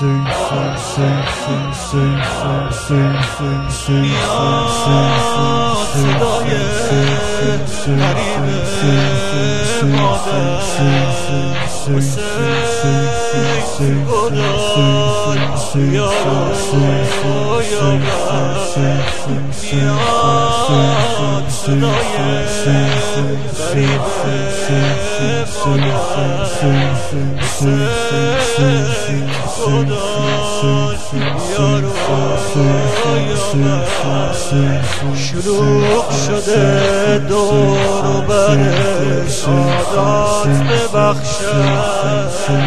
شلوغ شده دور و بر سادات ببخشد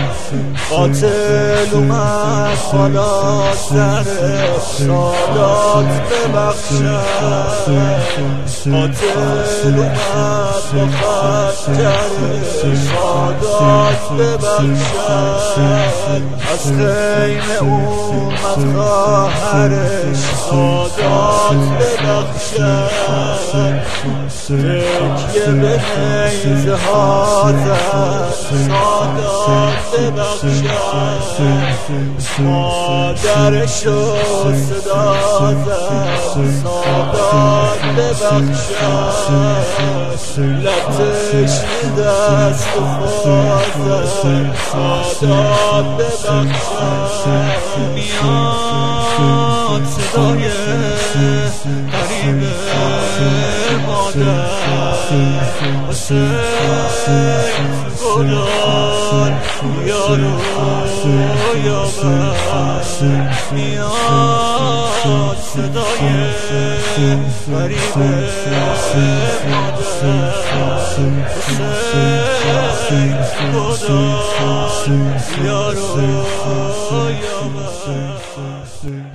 قاتل اومد بالا سر سادات ببخشد قاتل اومد با خطر سادات ببخشد از خیمه اومد خواهرش سادات ببخشد تکیه به نیزه ها زد سادات ببخشد مادرشو صدا زد سادات ببخشد لبتش دست و پا زد سادات ببخشد میاد صدای قریب مادر حسین گلان یارو یابد میاد صدای قریب مادر حسین گلان یارو یابد